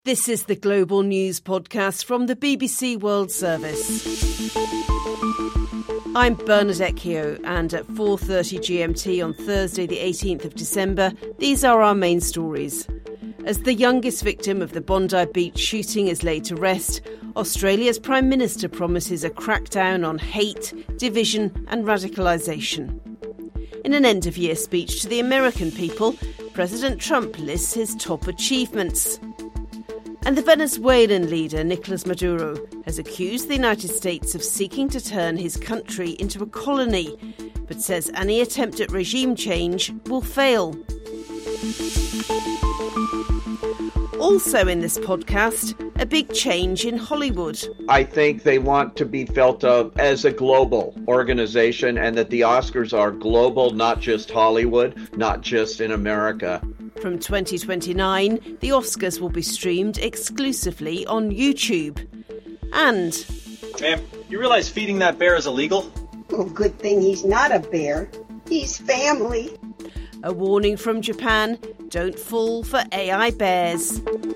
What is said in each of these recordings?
This is the Global News Podcast from the BBC World Service. I'm Bernadette Keogh, and at 4:30 GMT on Thursday the 18th of December, these are our main stories. As the youngest victim of the Bondi Beach shooting is laid to rest, Australia's Prime Minister promises a crackdown on hate, division and radicalisation. In an end-of-year speech to the American people, President Trump lists his top achievements. And the Venezuelan leader, Nicolas Maduro, has accused the United States of seeking to turn his country into a colony, but says any attempt at regime change will fail. Also in this podcast, a big change in Hollywood. I think they want to be felt of as a global organization, and that the Oscars are global, not just Hollywood, not just in America. From 2029, the Oscars will be streamed exclusively on YouTube. And... Ma'am, you realize feeding that bear is illegal? Well, good thing he's not a bear. He's family. A warning from Japan, don't fall for AI bears.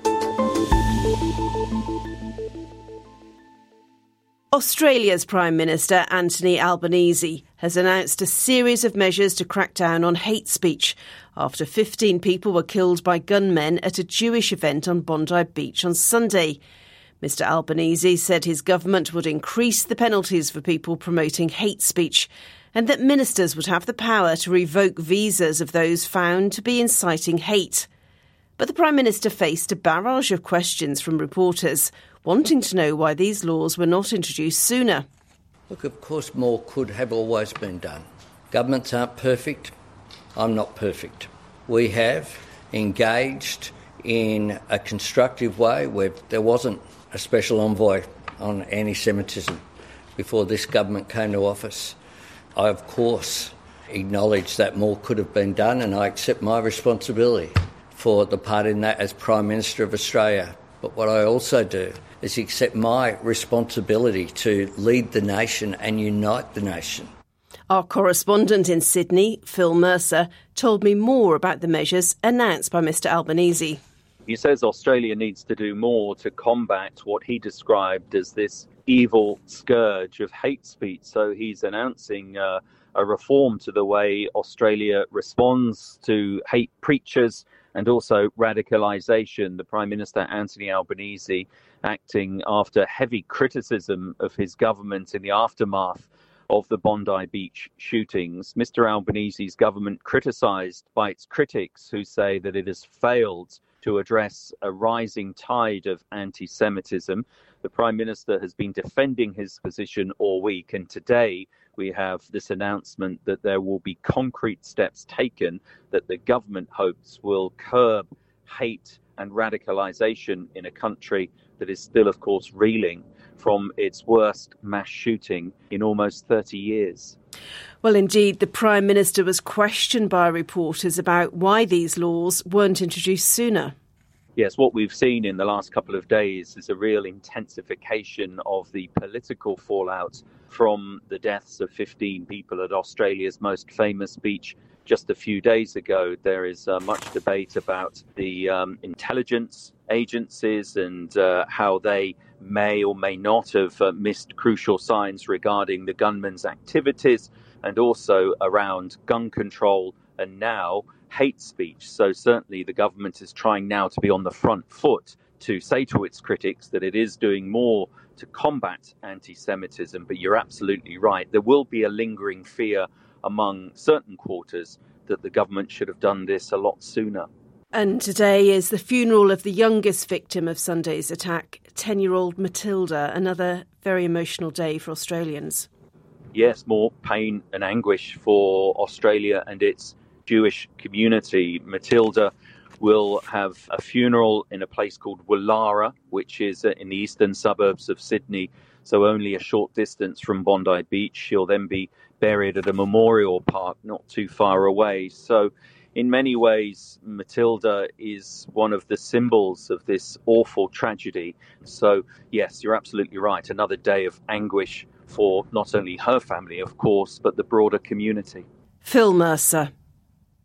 Australia's Prime Minister Anthony Albanese has announced a series of measures to crack down on hate speech after 15 people were killed by gunmen at a Jewish event on Bondi Beach on Sunday. Mr Albanese said his government would increase the penalties for people promoting hate speech and that ministers would have the power to revoke visas of those found to be inciting hate. But the Prime Minister faced a barrage of questions from reporters wanting to know why these laws were not introduced sooner. Look, of course more could have always been done. Governments aren't perfect. I'm not perfect. We have engaged in a constructive way where there wasn't a special envoy on anti-Semitism before this government came to office. I, of course, acknowledge that more could have been done, and I accept my responsibility for the part in that as Prime Minister of Australia. But what I also do is accept my responsibility to lead the nation and unite the nation. Our correspondent in Sydney, Phil Mercer, told me more about the measures announced by Mr Albanese. He says Australia needs to do more to combat what he described as this evil scourge of hate speech. So he's announcing a reform to the way Australia responds to hate preachers and also radicalisation. The Prime Minister, Anthony Albanese, acting after heavy criticism of his government in the aftermath of the Bondi Beach shootings. Mr Albanese's government criticised by its critics who say that it has failed to address a rising tide of anti-Semitism. The Prime Minister has been defending his position all week, and today we have this announcement that there will be concrete steps taken that the government hopes will curb hate and radicalisation in a country that is still, of course, reeling from its worst mass shooting in almost 30 years. Well, indeed, the Prime Minister was questioned by reporters about why these laws weren't introduced sooner. Yes, what we've seen in the last couple of days is a real intensification of the political fallout from the deaths of 15 people at Australia's most famous beach just a few days ago. There is much debate about the intelligence agencies and how they may or may not have missed crucial signs regarding the gunman's activities, and also around gun control and now hate speech. So certainly the government is trying now to be on the front foot to say to its critics that it is doing more to combat anti-Semitism. But you're absolutely right. There will be a lingering fear among certain quarters that the government should have done this a lot sooner. And today is the funeral of the youngest victim of Sunday's attack, 10-year-old Matilda, another very emotional day for Australians. Yes, more pain and anguish for Australia and its Jewish community. Matilda will have a funeral in a place called Woollahra, which is in the eastern suburbs of Sydney, so only a short distance from Bondi Beach. She'll then be buried at a memorial park not too far away. So in many ways, Matilda is one of the symbols of this awful tragedy. So, yes, you're absolutely right. Another day of anguish for not only her family, of course, but the broader community. Phil Mercer.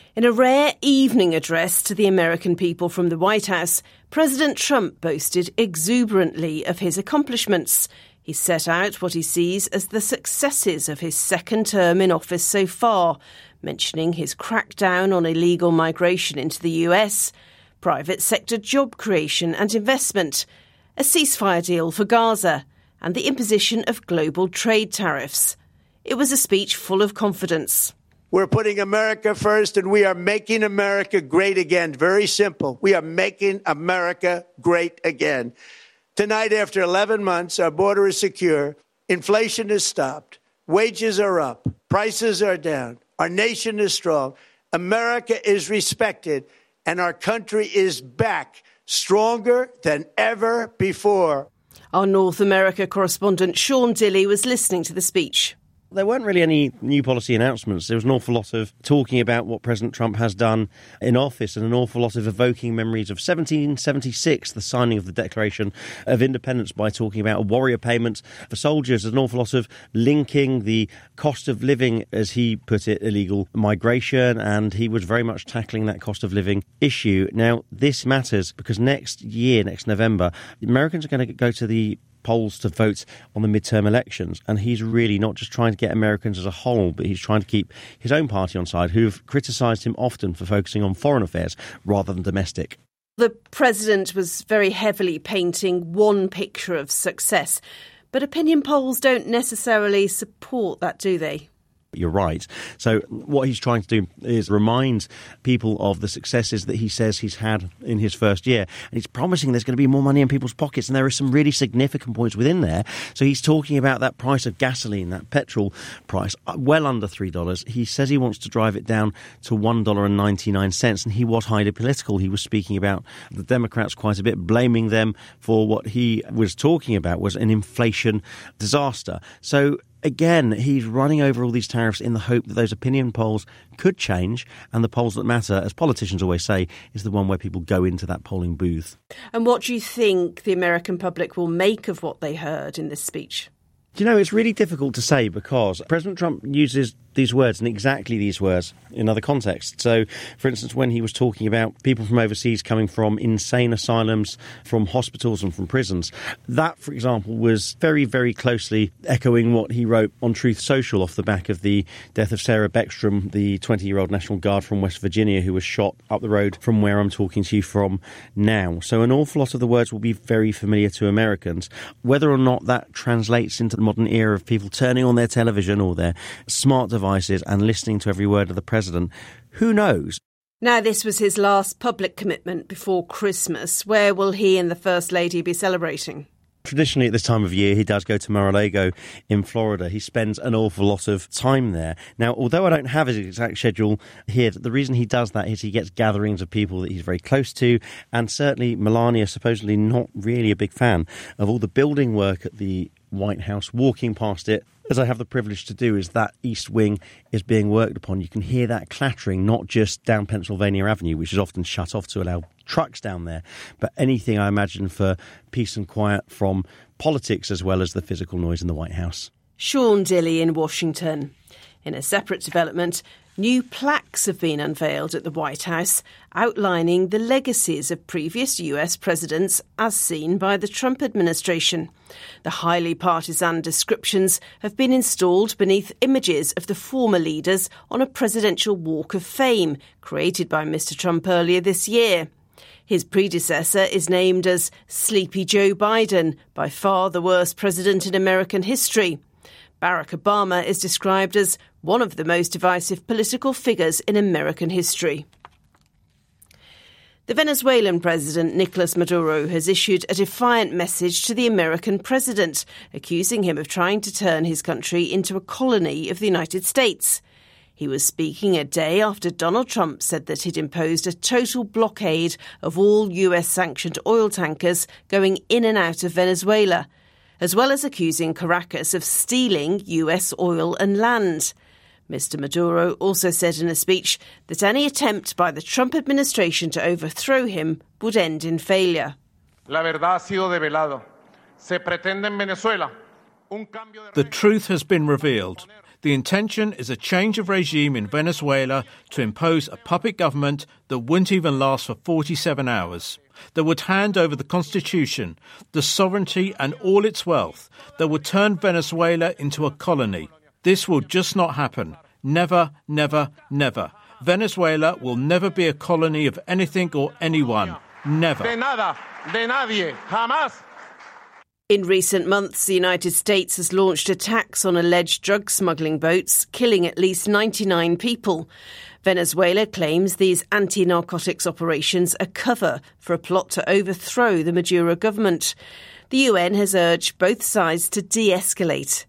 In a rare evening address to the American people from the White House, President Trump boasted exuberantly of his accomplishments. He set out what he sees as the successes of his second term in office so far, mentioning his crackdown on illegal migration into the US, private sector job creation and investment, a ceasefire deal for Gaza, and the imposition of global trade tariffs. It was a speech full of confidence. We're putting America first, and we are making America great again. Very simple. We are making America great again. Tonight, after 11 months, our border is secure. Inflation is stopped. Wages are up. Prices are down. Our nation is strong. America is respected, and our country is back, stronger than ever before. Our North America correspondent Sean Dilley was listening to the speech. There weren't really any new policy announcements. There was an awful lot of talking about what President Trump has done in office and an awful lot of evoking memories of 1776, the signing of the Declaration of Independence, by talking about a warrior payment for soldiers. An awful lot of linking the cost of living, as he put it, illegal migration, and he was very much tackling that cost of living issue. Now, this matters because next year, next November, Americans are going to go to the polls to vote on the midterm elections, and he's really not just trying to get Americans as a whole, but he's trying to keep his own party on side, who've criticised him often for focusing on foreign affairs rather than domestic. The president was very heavily painting one picture of success, but opinion polls don't necessarily support that, do they? You're right. So what he's trying to do is remind people of the successes that he says he's had in his first year. And he's promising there's going to be more money in people's pockets. And there are some really significant points within there. So he's talking about that price of gasoline, that petrol price, well under $3. He says he wants to drive it down to $1.99. And he was highly political. He was speaking about the Democrats quite a bit, blaming them for what he was talking about was an inflation disaster. So again, he's running over all these tariffs in the hope that those opinion polls could change, and the polls that matter, as politicians always say, is the one where people go into that polling booth. And what do you think the American public will make of what they heard in this speech? Do you know, it's really difficult to say because President Trump uses these words and exactly these words in other contexts. So, for instance, when he was talking about people from overseas coming from insane asylums, from hospitals and from prisons, that, for example, was very, very closely echoing what he wrote on Truth Social off the back of the death of Sarah Beckstrom, the 20-year-old National Guard from West Virginia who was shot up the road from where I'm talking to you from now. So an awful lot of the words will be very familiar to Americans. Whether or not that translates into the modern era of people turning on their television or their smart devices and listening to every word of the president, who knows? Now, this was his last public commitment before Christmas. Where will he and the First Lady be celebrating? Traditionally, at this time of year, he does go to Mar-a-Lago in Florida. He spends an awful lot of time there. Now, although I don't have his exact schedule here, the reason he does that is he gets gatherings of people that he's very close to, and certainly Melania, supposedly not really a big fan of all the building work at the White House. Walking past it, as I have the privilege to do, is that East Wing is being worked upon. You can hear that clattering, not just down Pennsylvania Avenue, which is often shut off to allow trucks down there, but anything, I imagine, for peace and quiet from politics as well as the physical noise in the White House. Sean Dilley in Washington. In a separate development, new plaques have been unveiled at the White House outlining the legacies of previous US presidents as seen by the Trump administration. The highly partisan descriptions have been installed beneath images of the former leaders on a presidential walk of fame created by Mr. Trump earlier this year. His predecessor is named as Sleepy Joe Biden, by far the worst president in American history. Barack Obama is described as one of the most divisive political figures in American history. The Venezuelan president, Nicolas Maduro, has issued a defiant message to the American president, accusing him of trying to turn his country into a colony of the United States. He was speaking a day after Donald Trump said that he'd imposed a total blockade of all US-sanctioned oil tankers going in and out of Venezuela, as well as accusing Caracas of stealing US oil and land. Mr. Maduro also said in a speech that any attempt by the Trump administration to overthrow him would end in failure. La verdad ha sido develado. Se pretende en Venezuela. The truth has been revealed. The intention is a change of regime in Venezuela to impose a puppet government that wouldn't even last for 47 hours, that would hand over the constitution, the sovereignty and all its wealth, that would turn Venezuela into a colony. This will just not happen. Never, never, never. Venezuela will never be a colony of anything or anyone. Never. De nada, de nadie, jamás. In recent months, the United States has launched attacks on alleged drug smuggling boats, killing at least 99 people. Venezuela claims these anti-narcotics operations are cover for a plot to overthrow the Maduro government. The UN has urged both sides to de-escalate.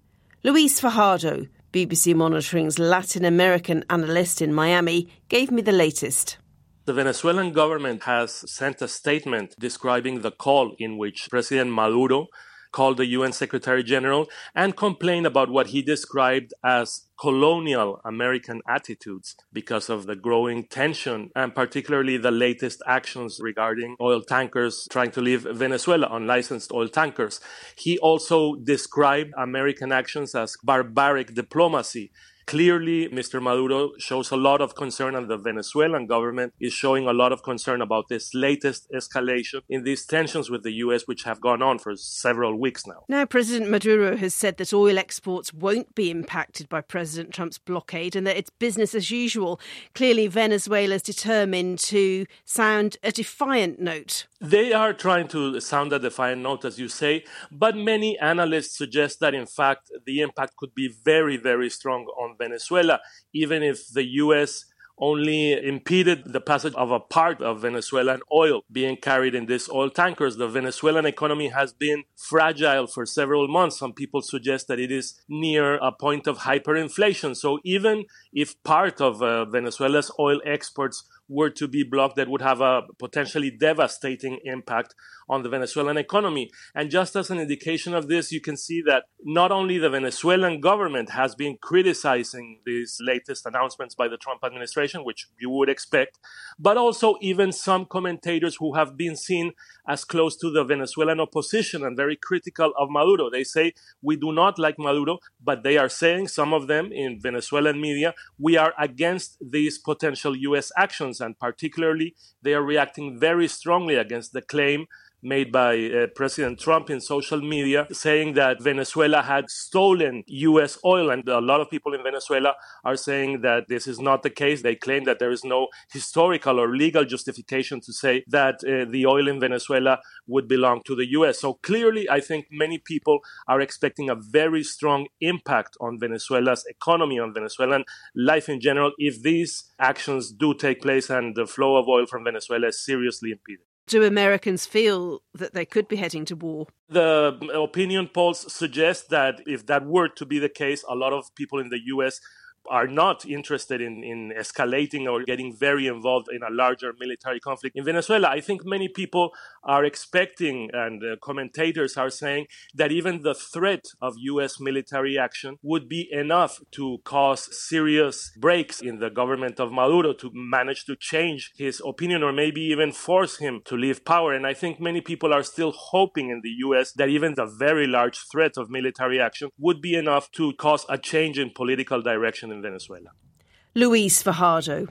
Luis Fajardo, BBC Monitoring's Latin American analyst in Miami, gave me the latest. The Venezuelan government has sent a statement describing the call in which President Maduro called the UN Secretary General and complained about what he described as colonial American attitudes because of the growing tension and particularly the latest actions regarding oil tankers trying to leave Venezuela, unlicensed oil tankers. He also described American actions as barbaric diplomacy. Clearly, Mr. Maduro shows a lot of concern, and the Venezuelan government is showing a lot of concern about this latest escalation in these tensions with the U.S., which have gone on for several weeks now. Now, President Maduro has said that oil exports won't be impacted by President Trump's blockade and that it's business as usual. Clearly, Venezuela is determined to sound a defiant note. They are trying to sound a defiant note, as you say, but many analysts suggest that, in fact, the impact could be very, very strong on Venezuela, even if the U.S. only impeded the passage of a part of Venezuelan oil being carried in these oil tankers. The Venezuelan economy has been fragile for several months. Some people suggest that it is near a point of hyperinflation. So even if part of Venezuela's oil exports were to be blocked, that would have a potentially devastating impact on the Venezuelan economy. And just as an indication of this, you can see that not only the Venezuelan government has been criticizing these latest announcements by the Trump administration, which you would expect, but also even some commentators who have been seen as close to the Venezuelan opposition and very critical of Maduro. They say, we do not like Maduro, but they are saying, some of them in Venezuelan media, we are against these potential U.S. actions. And particularly, they are reacting very strongly against the claim made by President Trump in social media, saying that Venezuela had stolen U.S. oil. And a lot of people in Venezuela are saying that this is not the case. They claim that there is no historical or legal justification to say that the oil in Venezuela would belong to the U.S. So clearly, I think many people are expecting a very strong impact on Venezuela's economy, on Venezuelan life in general, if these actions do take place and the flow of oil from Venezuela is seriously impeded. Do Americans feel that they could be heading to war? The opinion polls suggest that if that were to be the case, a lot of people in the U.S. are not interested in escalating or getting very involved in a larger military conflict in Venezuela. I think many people are expecting, and commentators are saying, that even the threat of U.S. military action would be enough to cause serious breaks in the government of Maduro, to manage to change his opinion or maybe even force him to leave power. And I think many people are still hoping in the U.S. that even the very large threat of military action would be enough to cause a change in political direction in Venezuela. Luis Fajardo.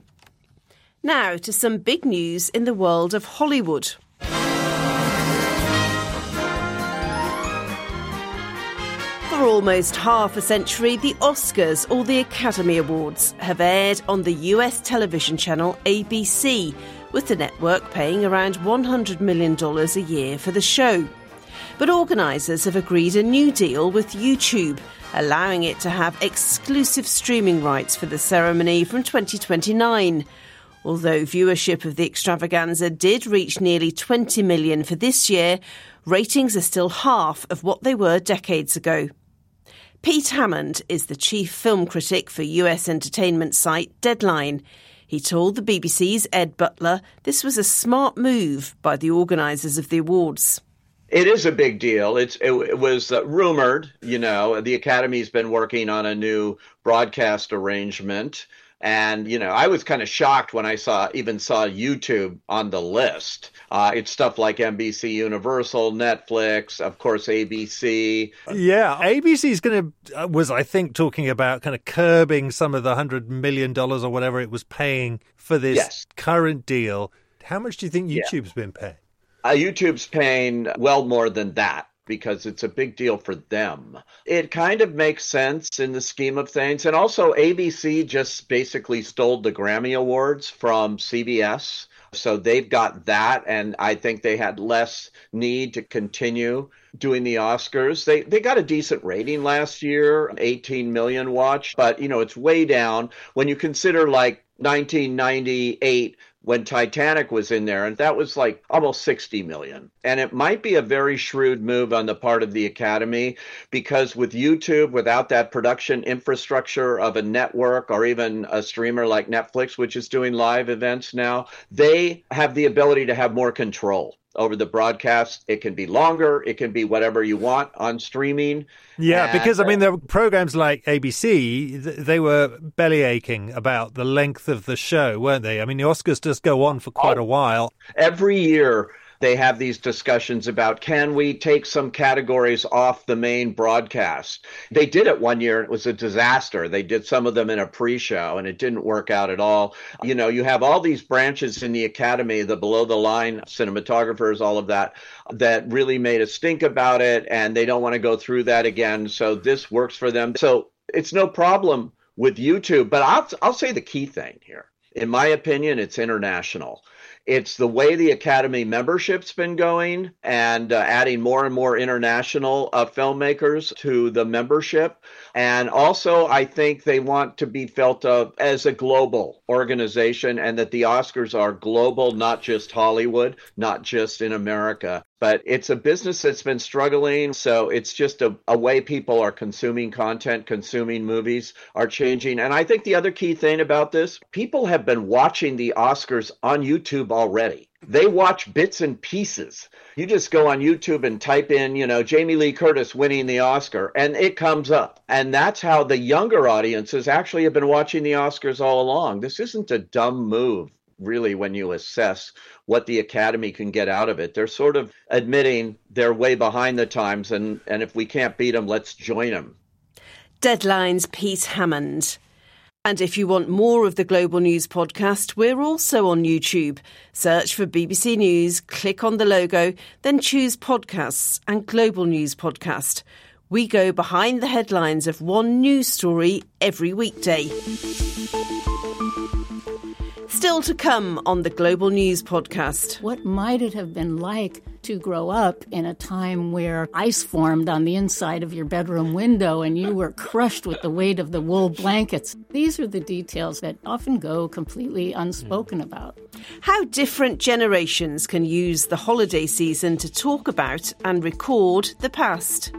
Now to some big news in the world of Hollywood. For almost half a century, the Oscars, or the Academy Awards, have aired on the US television channel ABC, with the network paying around $100 million a year for the show. But organisers have agreed a new deal with YouTube, allowing it to have exclusive streaming rights for the ceremony from 2029. Although viewership of the extravaganza did reach nearly 20 million for this year, ratings are still half of what they were decades ago. Pete Hammond is the chief film critic for US entertainment site Deadline. He told the BBC's Ed Butler this was a smart move by the organisers of the awards. It is a big deal. It was rumored, the Academy's been working on a new broadcast arrangement And, I was kind of shocked when I saw YouTube on the list. It's stuff like NBC Universal, Netflix, of course, ABC. Yeah, ABC was, I think, talking about kind of curbing some of the $100 million or whatever it was paying for this current deal. How much do you think YouTube's been paying? YouTube's paying well more than that, because it's a big deal for them. It kind of makes sense in the scheme of things. And also ABC just basically stole the Grammy Awards from CBS. So they've got that, and I think they had less need to continue doing the Oscars. They got a decent rating last year, 18 million watched, but it's way down when you consider like 1998 when Titanic was in there, and that was like almost 60 million. And it might be a very shrewd move on the part of the Academy, because with YouTube, without that production infrastructure of a network or even a streamer like Netflix, which is doing live events now, they have the ability to have more control over the broadcast. It can be longer. It can be whatever you want on streaming. Yeah, because, there were programs like ABC, they were belly aching about the length of the show, weren't they? The Oscars just go on for quite a while. Every year, they have these discussions about, can we take some categories off the main broadcast? They did it one year. It was a disaster. They did some of them in a pre-show, and it didn't work out at all. You have all these branches in the Academy, the below-the-line cinematographers, all of that really made a stink about it, and they don't want to go through that again. So this works for them. So it's no problem with YouTube. But I'll say the key thing here. In my opinion, it's international. It's the way the Academy membership's been going, and adding more and more international filmmakers to the membership. And also, I think they want to be felt of as a global organization, and that the Oscars are global, not just Hollywood, not just in America. But it's a business that's been struggling, so it's just a way people are consuming content, consuming movies are changing. And I think the other key thing about this, people have been watching the Oscars on YouTube already. They watch bits and pieces. You just go on YouTube and type in, Jamie Lee Curtis winning the Oscar, and it comes up. And that's how the younger audiences actually have been watching the Oscars all along. This isn't a dumb move, really, when you assess what the Academy can get out of it. They're sort of admitting they're way behind the times, and if we can't beat them, let's join them. Deadline's Pete Hammond. And if you want more of the Global News podcast, we're also on YouTube. Search for BBC News, click on the logo, then choose Podcasts and Global News Podcast. We go behind the headlines of one news story every weekday. Still to come on the Global News podcast. What might it have been like to grow up in a time where ice formed on the inside of your bedroom window and you were crushed with the weight of the wool blankets? These are the details that often go completely unspoken about. How different generations can use the holiday season to talk about and record the past.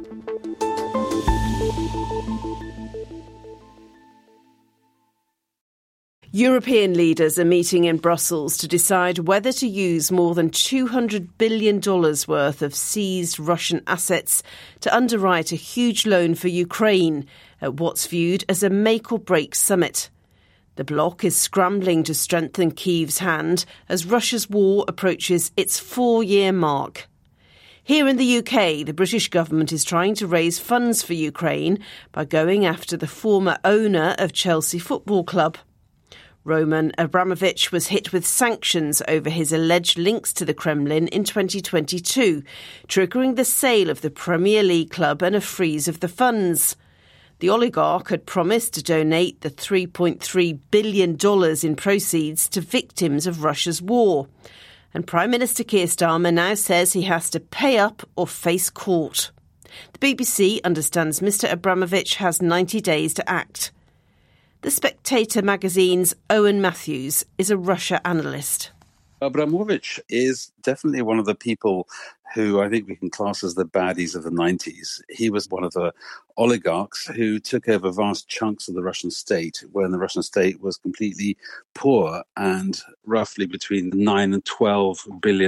European leaders are meeting in Brussels to decide whether to use more than $200 billion worth of seized Russian assets to underwrite a huge loan for Ukraine at what's viewed as a make-or-break summit. The bloc is scrambling to strengthen Kyiv's hand as Russia's war approaches its 4-year mark. Here in the UK, the British government is trying to raise funds for Ukraine by going after the former owner of Chelsea Football Club. Roman Abramovich was hit with sanctions over his alleged links to the Kremlin in 2022, triggering the sale of the Premier League club and a freeze of the funds. The oligarch had promised to donate the $3.3 billion in proceeds to victims of Russia's war. And Prime Minister Keir Starmer now says he has to pay up or face court. The BBC understands Mr Abramovich has 90 days to act. The Spectator magazine's Owen Matthews is a Russia analyst. Abramovich is definitely one of the people who I think we can class as the baddies of the 90s. He was one of the oligarchs who took over vast chunks of the Russian state when the Russian state was completely poor, and roughly between 9 and 12 billion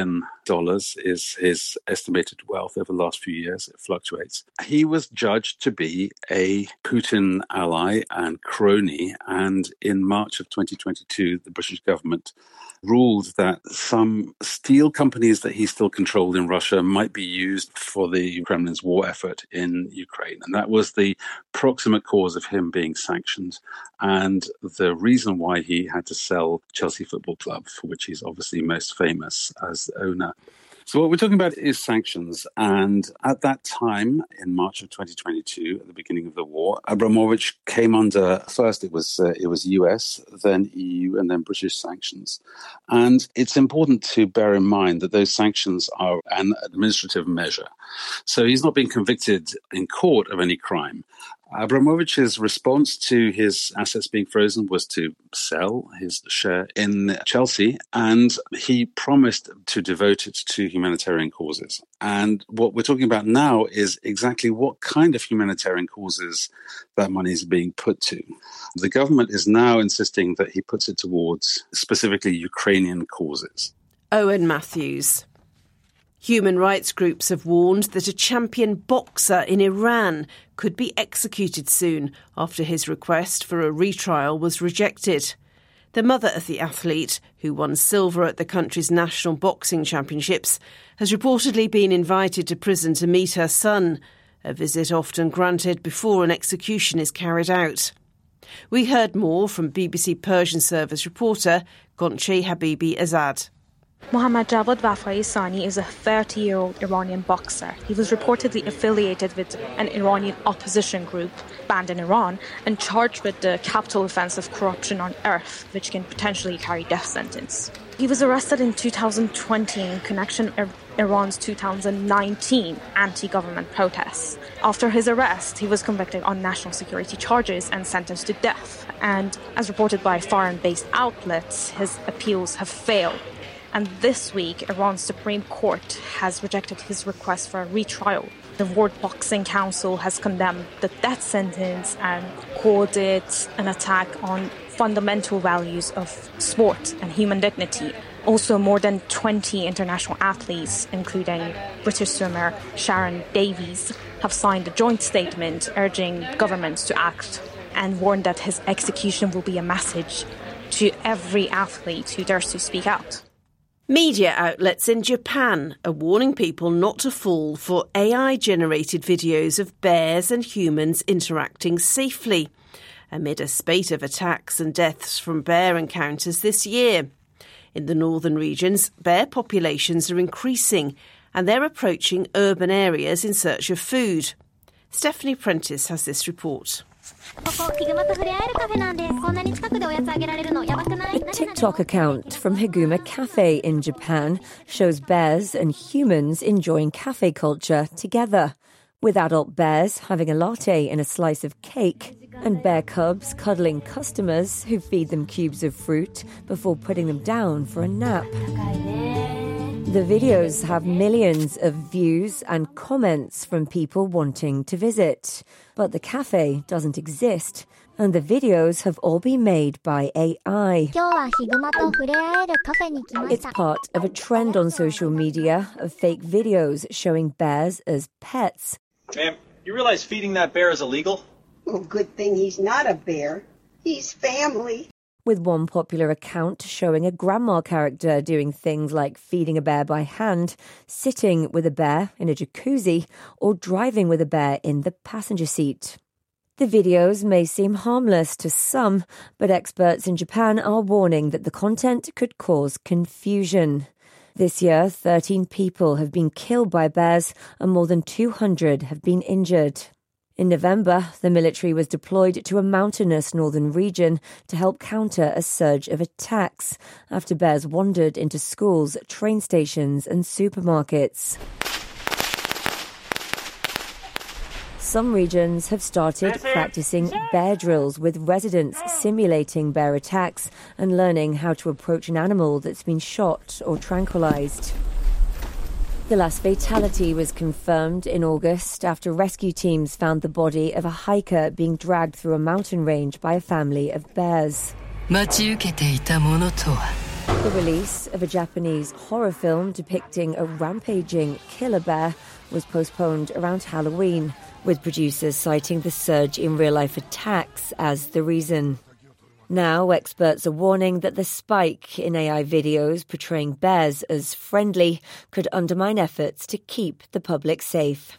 is his estimated wealth over the last few years. It fluctuates. He was judged to be a Putin ally and crony, and in March of 2022, the British government ruled that some steel companies that he still controlled in Russia might be used for the Kremlin's war effort in Ukraine. And that was the proximate cause of him being sanctioned and the reason why he had to sell Chelsea Football Club, for which he's obviously most famous as owner. So what we're talking about is sanctions. And at that time, in March of 2022, at the beginning of the war, Abramovich came under, first it was US, then EU, and then British sanctions. And it's important to bear in mind that those sanctions are an administrative measure. So he's not being convicted in court of any crime. Abramovich's response to his assets being frozen was to sell his share in Chelsea, and he promised to devote it to humanitarian causes. And what we're talking about now is exactly what kind of humanitarian causes that money is being put to. The government is now insisting that he puts it towards specifically Ukrainian causes. Owen Matthews. Human rights groups have warned that a champion boxer in Iran could be executed soon after his request for a retrial was rejected. The mother of the athlete, who won silver at the country's national boxing championships, has reportedly been invited to prison to meet her son, a visit often granted before an execution is carried out. We heard more from BBC Persian Service reporter Gonche Habibi Azad. Mohammad Javad Vafai Sani is a 30-year-old Iranian boxer. He was reportedly affiliated with an Iranian opposition group banned in Iran and charged with the capital offence of corruption on earth, which can potentially carry death sentence. He was arrested in 2020 in connection with Iran's 2019 anti-government protests. After his arrest, he was convicted on national security charges and sentenced to death. And as reported by foreign-based outlets, his appeals have failed. And this week, Iran's Supreme Court has rejected his request for a retrial. The World Boxing Council has condemned the death sentence and called it an attack on fundamental values of sport and human dignity. Also, more than 20 international athletes, including British swimmer Sharon Davies, have signed a joint statement urging governments to act and warned that his execution will be a message to every athlete who dares to speak out. Media outlets in Japan are warning people not to fall for AI-generated videos of bears and humans interacting safely, amid a spate of attacks and deaths from bear encounters this year. In the northern regions, bear populations are increasing and they're approaching urban areas in search of food. Stephanie Prentice has this report. A TikTok account from Higuma Cafe in Japan shows bears and humans enjoying cafe culture together, with adult bears having a latte and a slice of cake, and bear cubs cuddling customers who feed them cubes of fruit before putting them down for a nap. The videos have millions of views and comments from people wanting to visit. But the cafe doesn't exist, and the videos have all been made by AI. It's part of a trend on social media of fake videos showing bears as pets. Ma'am, you realize feeding that bear is illegal? Well, good thing he's not a bear. He's family. With one popular account showing a grandma character doing things like feeding a bear by hand, sitting with a bear in a jacuzzi, or driving with a bear in the passenger seat. The videos may seem harmless to some, but experts in Japan are warning that the content could cause confusion. This year, 13 people have been killed by bears and more than 200 have been injured. In November, the military was deployed to a mountainous northern region to help counter a surge of attacks after bears wandered into schools, train stations and supermarkets. Some regions have started practicing bear drills with residents simulating bear attacks and learning how to approach an animal that's been shot or tranquilized. The last fatality was confirmed in August after rescue teams found the body of a hiker being dragged through a mountain range by a family of bears. The release of a Japanese horror film depicting a rampaging killer bear was postponed around Halloween, with producers citing the surge in real-life attacks as the reason. Now, experts are warning that the spike in AI videos portraying bears as friendly could undermine efforts to keep the public safe.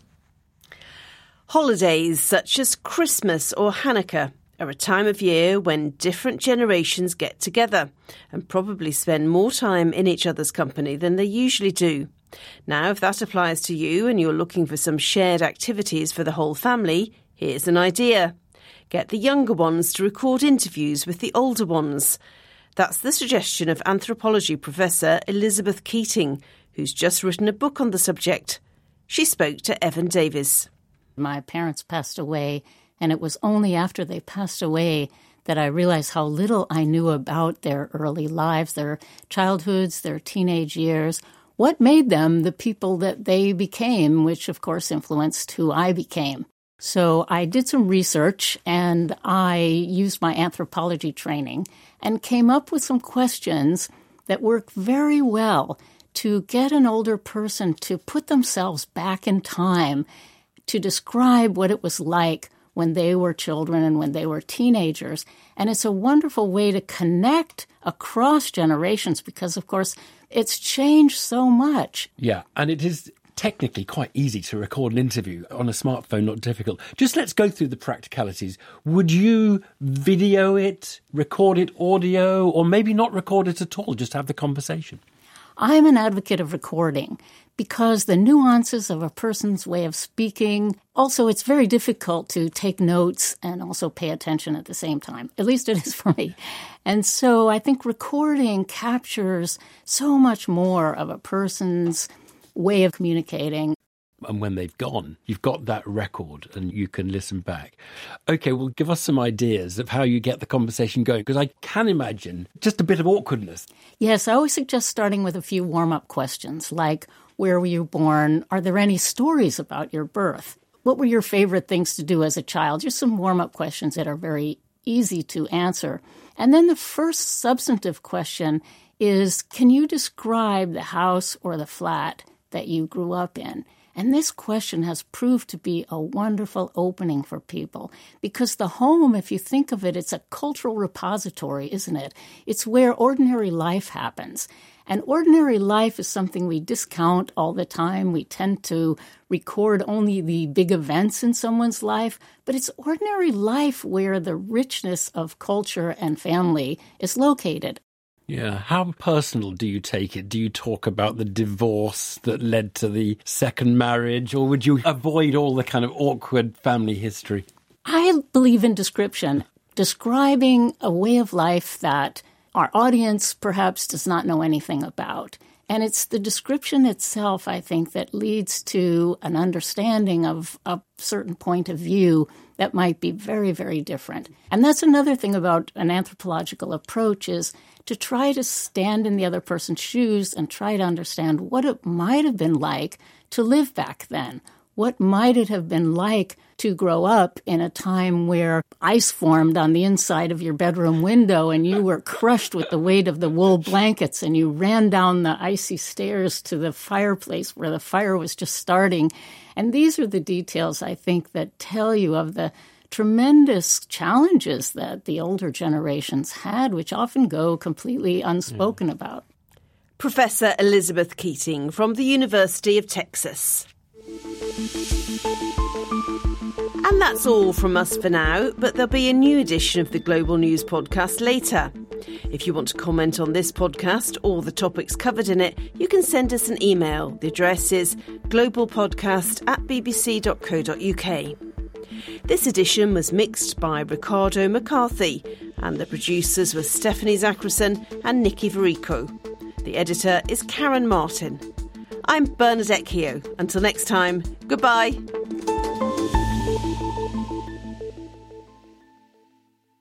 Holidays such as Christmas or Hanukkah are a time of year when different generations get together and probably spend more time in each other's company than they usually do. Now, if that applies to you and you're looking for some shared activities for the whole family, here's an idea. Get the younger ones to record interviews with the older ones. That's the suggestion of anthropology professor Elizabeth Keating, who's just written a book on the subject. She spoke to Evan Davis. My parents passed away, and it was only after they passed away that I realized how little I knew about their early lives, their childhoods, their teenage years, what made them the people that they became, which of course influenced who I became. So I did some research and I used my anthropology training and came up with some questions that work very well to get an older person to put themselves back in time to describe what it was like when they were children and when they were teenagers. And it's a wonderful way to connect across generations because, of course, it's changed so much. Yeah, and it is technically quite easy to record an interview on a smartphone, not difficult. Just let's go through the practicalities. Would you video it, record it audio, or maybe not record it at all, just have the conversation? I'm an advocate of recording because the nuances of a person's way of speaking, also it's very difficult to take notes and also pay attention at the same time. At least it is for me. And so I think recording captures so much more of a person's way of communicating. And when they've gone, you've got that record and you can listen back. Okay, well, give us some ideas of how you get the conversation going, because I can imagine just a bit of awkwardness. Yes, I always suggest starting with a few warm-up questions, like, where were you born? Are there any stories about your birth? What were your favorite things to do as a child? Just some warm-up questions that are very easy to answer. And then the first substantive question is, can you describe the house or the flat that you grew up in? And this question has proved to be a wonderful opening for people because the home, if you think of it, it's a cultural repository, isn't it? It's where ordinary life happens. And ordinary life is something we discount all the time. We tend to record only the big events in someone's life, but it's ordinary life where the richness of culture and family is located. Yeah. How personal do you take it? Do you talk about the divorce that led to the second marriage, or would you avoid all the kind of awkward family history? I believe in description, describing a way of life that our audience perhaps does not know anything about. And it's the description itself, I think, that leads to an understanding of a certain point of view that might be very, very different. And that's another thing about an anthropological approach is to try to stand in the other person's shoes and try to understand what it might have been like to live back then. What might it have been like to grow up in a time where ice formed on the inside of your bedroom window and you were crushed with the weight of the wool blankets and you ran down the icy stairs to the fireplace where the fire was just starting? And these are the details, I think, that tell you of the tremendous challenges that the older generations had, which often go completely unspoken about. Professor Elizabeth Keating from the University of Texas. And that's all from us for now, but there'll be a new edition of the Global News podcast later. If you want to comment on this podcast or the topics covered in it, you can send us an email. The address is globalpodcast@bbc.co.uk. This edition was mixed by Ricardo McCarthy, and the producers were Stephanie Zachrison and Nikki Verico. The editor is Karen Martin. I'm Bernadette Keogh. Until next time, goodbye.